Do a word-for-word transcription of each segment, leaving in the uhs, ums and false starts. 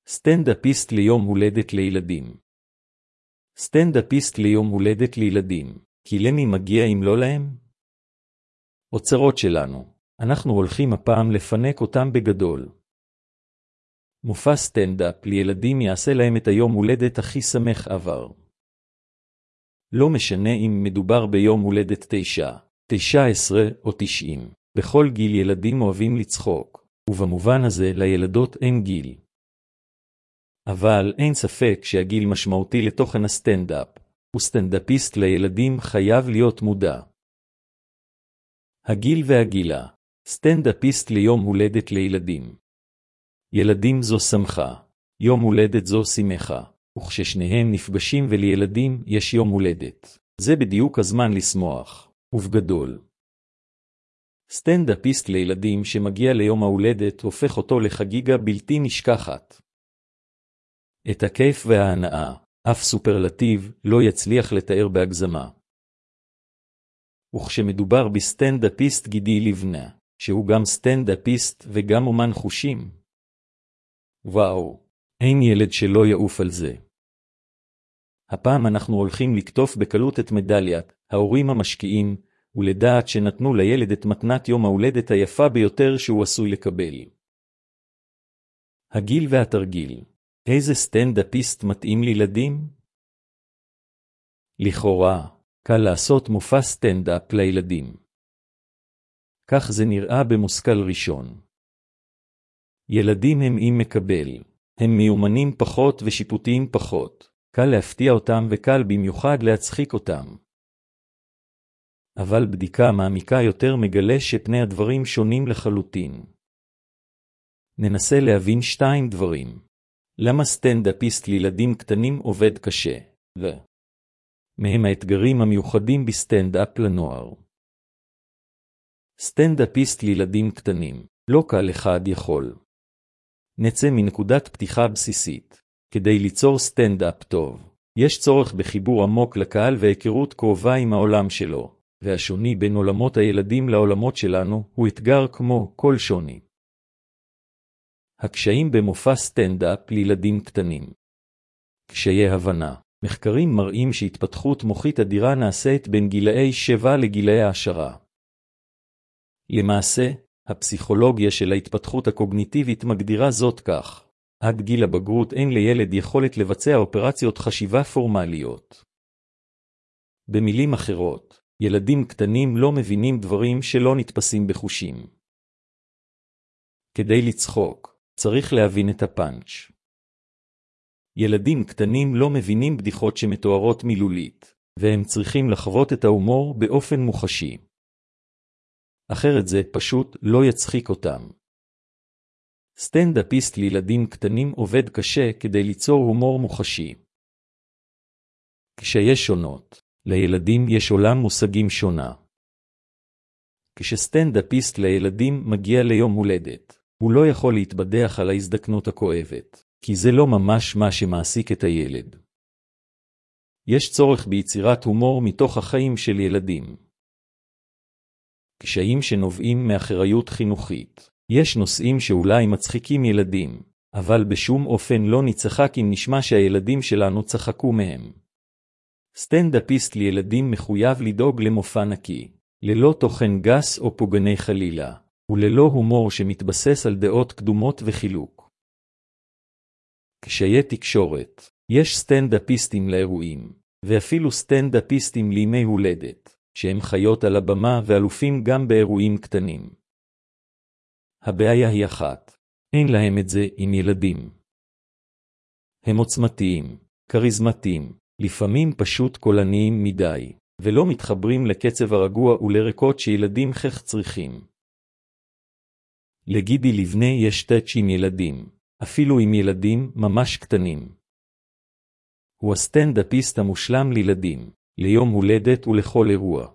סטנדאפיסט ליום הולדת לילדים. סטנדאפיסט ליום הולדת לילדים, כי למי מגיע אם לא להם? אוצרות שלנו, אנחנו הולכים הפעם לפנק אותם בגדול. מופע סטנדאפ לילדים יעשה להם את היום הולדת הכי שמח עבר. לא משנה אם מדובר ביום הולדת תשע, תשע עשרה או תשעים, בכל גיל ילדים אוהבים לצחוק, ובמובן הזה לילדות אין גיל. אבל אין ספק שהגיל משמעותי לתוכן הסטנדאפ, וסטנדאפיסט לילדים חייב להיות מודע. הגיל והגילה, סטנדאפיסט ליום הולדת לילדים. ילדים זו שמחה, יום הולדת זו שמחה, וכששניהם נפגשים ולילדים יש יום הולדת. זה בדיוק הזמן לשמוח, ובגדול. סטנדאפיסט לילדים שמגיע ליום ההולדת הופך אותו לחגיגה בלתי נשכחת. את הכיף וההנאה, אף סופרלטיב, לא יצליח לתאר בהגזמה. וכשמדובר בסטנדאפיסט גידי לבנה, שהוא גם סטנדאפיסט וגם אומן חושים. וואו, אין ילד שלא יעוף על זה. הפעם אנחנו הולכים לקטוף בקלות את מדליית ההורים המשקיעים, ולדעת שנתנו לילד את מתנת יום ההולדת היפה ביותר שהוא עשוי לקבל. הגיל והתרגיל. איזה סטנדאפיסט מתאים לילדים? לכאורה, קל לעשות מופע סטנדאפ לילדים. כך זה נראה במושכל ראשון. ילדים הם עם מקבל, הם מיומנים פחות ושיפוטיים פחות, קל להפתיע אותם וקל במיוחד להצחיק אותם. אבל בדיקה מעמיקה יותר מגלה שפני הדברים שונים לחלוטין. ננסה להבין שתיים דברים. למה סטנדאפיסט לילדים קטנים עובד קשה, ו... מהם האתגרים המיוחדים בסטנדאפ לנוער. סטנדאפיסט לילדים קטנים, לא קל אחד יכול. נצא מנקודת פתיחה בסיסית. כדי ליצור סטנדאפ טוב, יש צורך בחיבור עמוק לקהל והיכרות קרובה עם העולם שלו, והשוני בין עולמות הילדים לעולמות שלנו הוא אתגר כמו כל שוני. הקשיים במופע סטנדאפ לילדים קטנים. קשיי הבנה. מחקרים מראים שהתפתחות מוחית אדירה נעשית בין גילאי שבע לגילאי העשרה. למעשה, הפסיכולוגיה של ההתפתחות הקוגניטיבית מגדירה זאת כך. עד גיל הבגרות אין לילד יכולת לבצע אופרציות חשיבה פורמליות. במילים אחרות, ילדים קטנים לא מבינים דברים שלא נתפסים בחושים. כדי לצחוק, צריך להבין את הפאנץ'. ילדים קטנים לא מבינים בדיחות שמתוארות מילולית, והם צריכים לחוות את ההומור באופן מוחשי. אחרת זה פשוט לא יצחיק אותם. סטנדאפיסט לילדים קטנים עובד קשה כדי ליצור הומור מוחשי. כשיש שונות, לילדים יש עולם מושגים שונה. כשסטנדאפיסט לילדים מגיע ליום הולדת, הוא לא יכול להתבדח על ההזדקנות הכואבת, כי זה לא ממש מה שמעסיק את הילד. יש צורך ביצירת הומור מתוך החיים של ילדים. קשיים שנובעים מאחריות חינוכית. יש נושאים שאולי מצחיקים ילדים, אבל בשום אופן לא נצחק אם נשמע שהילדים שלנו צחקו מהם. סטנדאפיסט לילדים מחויב לדאוג למופע נקי, ללא תוכן גס או פוגעני חלילה, וללא הומור שמתבסס על דעות קדומות וחילוק. קשיי תקשורת. יש סטנדאפיסטים לאירועים, ואפילו סטנדאפיסטים לימי הולדת, שהם חיות על הבמה ואלופים גם באירועים קטנים. הבעיה היא אחת, אין להם את זה עם ילדים. הם עוצמתיים, קריזמטיים, לפעמים פשוט קולניים מדי, ולא מתחברים לקצב הרגוע ולרקות שילדים כך צריכים. לגידי לבנה יש טאץ' עם ילדים, אפילו עם ילדים ממש קטנים. הוא הסטנדאפיסט המושלם לילדים, ליום הולדת ולכל אירוע.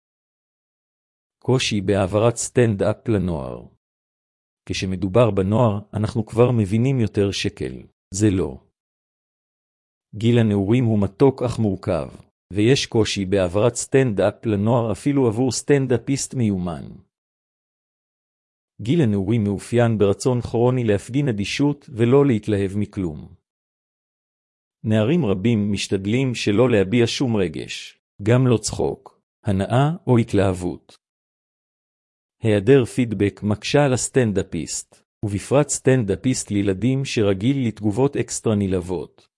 קושי בהעברת סטנדאפ לנוער. כשמדובר בנוער, אנחנו כבר מבינים יותר שקל. זה לא. גיל הנעורים הוא מתוק אך מורכב, ויש קושי בהעברת סטנדאפ לנוער אפילו עבור סטנדאפיסט מיומן. גיל הנעורים מאופיין ברצון כרוני להפגין אדישות ולא להתלהב מכלום. נערים רבים משתדלים שלא להביע שום רגש, גם לא צחוק, הנאה או התלהבות. היעדר פידבק מקשה על הסטנדאפיסט, ובפרט סטנדאפיסט לילדים שרגיל לתגובות אקסטרה נלהבות.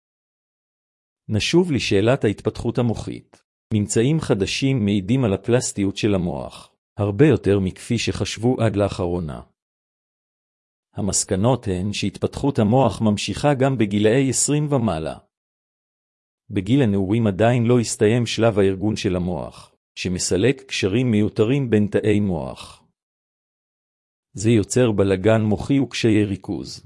נשוב לשאלת ההתפתחות המוחית. ממצאים חדשים מעידים על הפלסטיות של המוח, הרבה יותר מכפי שחשבו עד לאחרונה. המסקנות הן שהתפתחות המוח ממשיכה גם בגילאי עשרים ומעלה. בגיל הנעורים עדיין לא הסתיים שלב הארגון של המוח, שמסלק קשרים מיותרים בין תאי מוח. זה יוצר בלגן מוחי וקשיי ריכוז.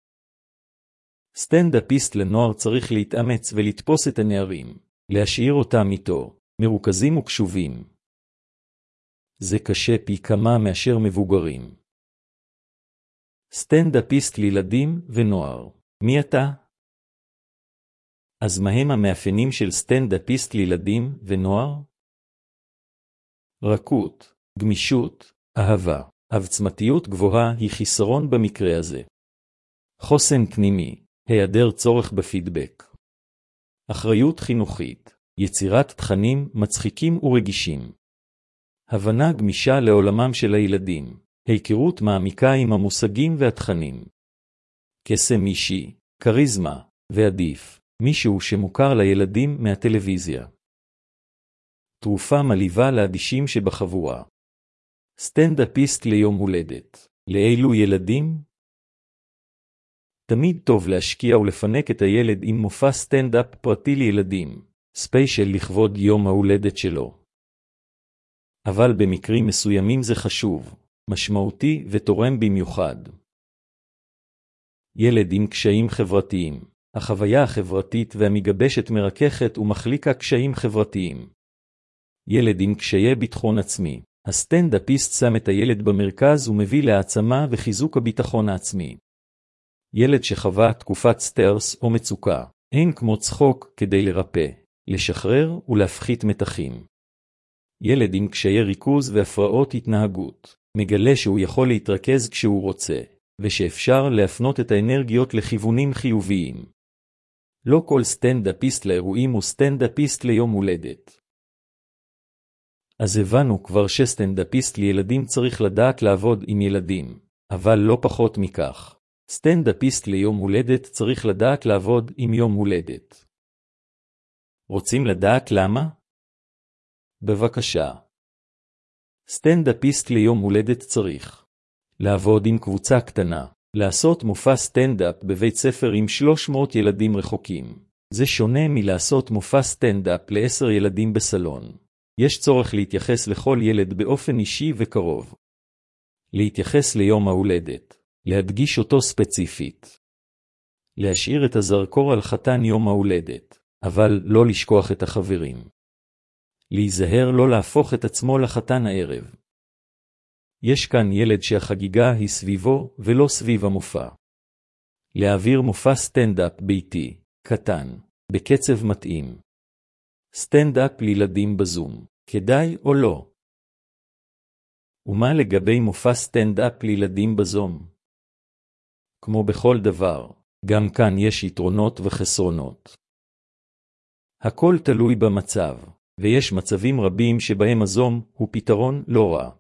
סטנדאפיסט לנוער צריך להתאמץ ולתפוס את הנערים, להשאיר אותם איתו, מרוכזים וקשובים. זה קשה פי כמה מאשר מבוגרים. סטנדאפיסט לילדים ונוער. מי אתה? אז מהם המאפיינים של סטנדאפיסט לילדים ונוער? רכות, גמישות, אהבה, עוצמתיות גבוהה היא חיסרון במקרה הזה. חוסן פנימי, היעדר צורך בפידבק. אחריות חינוכית, יצירת תכנים מצחיקים ורגישים. הבנה גמישה לעולמם של הילדים, היכרות מעמיקה עם המושגים והתכנים. קסם אישי, קריזמה, ועדיף, מישהו שמוכר לילדים מהטלוויזיה. תרופה מליבה לאדישים שבחבורה. סטנדאפיסט ליום הולדת. לאילו ילדים? תמיד טוב להשקיע ולפנק את הילד עם מופע סטנדאפ פרטי לילדים, ספיישל לכבוד יום ההולדת שלו. אבל במקרים מסוימים זה חשוב, משמעותי ותורם במיוחד. ילד עם קשיים חברתיים. החוויה החברתית והמגבשת מרככת ומחליקה קשיים חברתיים. ילד עם קשיי ביטחון עצמי. הסטנדאפיסט שם את הילד במרכז ומביא להעצמה וחיזוק הביטחון העצמי. ילד שחווה תקופת סטרס או מצוקה, אין כמו צחוק כדי לרפא, לשחרר ולהפחית מתחים. ילד עם קשיי ריכוז והפרעות התנהגות, מגלה שהוא יכול להתרכז כשהוא רוצה, ושאפשר להפנות את האנרגיות לכיוונים חיוביים. לא כל סטנדאפיסט לאירועים הוא סטנדאפיסט ליום הולדת. אז הבנו כבר שסטנדאפיסט לילדים צריך לדעת לעבוד עם ילדים, אבל לא פחות מכך. סטנדאפיסט ליום הולדת צריך לדעת לעבוד עם יום הולדת. רוצים לדעת למה? בבקשה. סטנדאפיסט ליום הולדת צריך לעבוד עם קבוצה קטנה, לעשות מופע סטנדאפ בבית ספר עם שלוש מאות ילדים רחוקים. זה שונה מלעשות מופע סטנדאפ לעשר ילדים בסלון. יש צורך להתייחס לכל ילד באופן אישי וקרוב. להתייחס ליום ההולדת, להדגיש אותו ספציפית. להשאיר את הזרקור על חתן יום ההולדת, אבל לא לשכוח את החברים. להיזהר לא להפוך את עצמו לחתן הערב. יש כאן ילד שהחגיגה היא סביבו ולא סביב המופע. להעביר מופע סטנדאפ ביתי, קטן, בקצב מתאים. סטנדאפ לילדים בזום, כדאי או לא? ומה לגבי מופע סטנדאפ לילדים בזום? כמו בכל דבר, גם כאן יש יתרונות וחסרונות. הכל תלוי במצב, ויש מצבים רבים שבהם הזום הוא פתרון לא רע.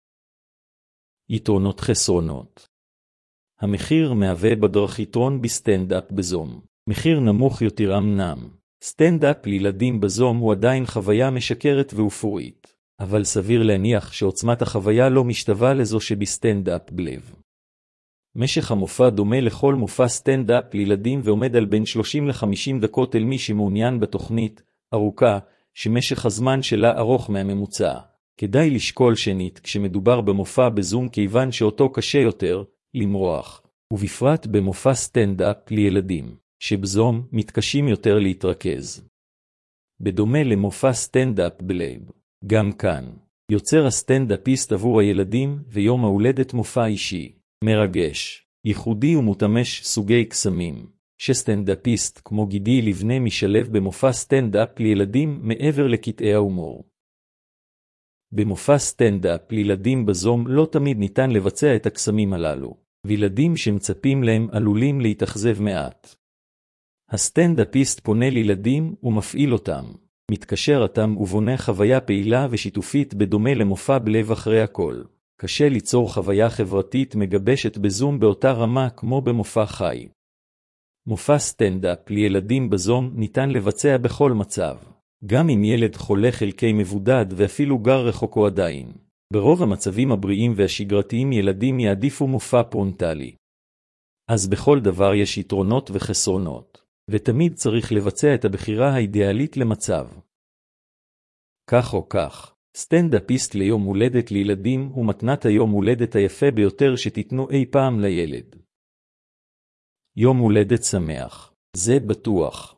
יתרונות חסרונות. המחיר מהווה בדרך יתרון בסטנדאפ בזום. מחיר נמוך יותר אמנם. סטנדאפ לילדים בזום הוא עדיין חוויה משקרת ואופורית, אבל סביר להניח שעוצמת החוויה לא משתווה לזו שבסטנדאפ בלב. משך המופע דומה לכל מופע סטנדאפ לילדים ועומד על בין שלושים ל-חמישים דקות אל מי שמעוניין בתוכנית ארוכה, שמשך הזמן שלה ארוך מהממוצע. כדאי לשקול שנית כשמדובר במופע בזום כיוון שאותו קשה יותר למרוח, ובפרט במופע סטנדאפ לילדים, שבזום מתקשים יותר להתרכז. בדומה למופע סטנדאפ בלייב, גם כאן, יוצר הסטנדאפיסט עבור הילדים ויום ההולדת מופע אישי, מרגש, ייחודי ומותמש סוגי קסמים, שסטנדאפיסט כמו גידי לבנה משלב במופע סטנדאפ לילדים מעבר לקטעי ההומור. במופע סטנדאפ לילדים בזום לא תמיד ניתן לבצע את הקסמים הללו, וילדים שמצפים להם עלולים להתאכזב מעט. הסטנדאפיסט פונה לילדים ומפעיל אותם, מתקשר אותם ובונה חוויה פעילה ושיתופית בדומה למופע בלב אחרי הכל. קשה ליצור חוויה חברתית מגבשת בזום באותה רמה כמו במופע חי. מופע סטנדאפ לילדים בזום ניתן לבצע בכל מצב, גם אם ילד חולה חלקי מבודד ואפילו גר רחוקו עדיין. ברוב המצבים הבריאים והשגרתיים ילדים יעדיפו מופע פרונטלי. אז בכל דבר יש יתרונות וחסרונות, ותמיד צריך לבצע את הבחירה האידיאלית למצב. כך או כך, סטנדאפיסט ליום הולדת לילדים הוא מתנת היום הולדת היפה ביותר שתיתנו אי פעם לילד. יום הולדת שמח, זה בטוח.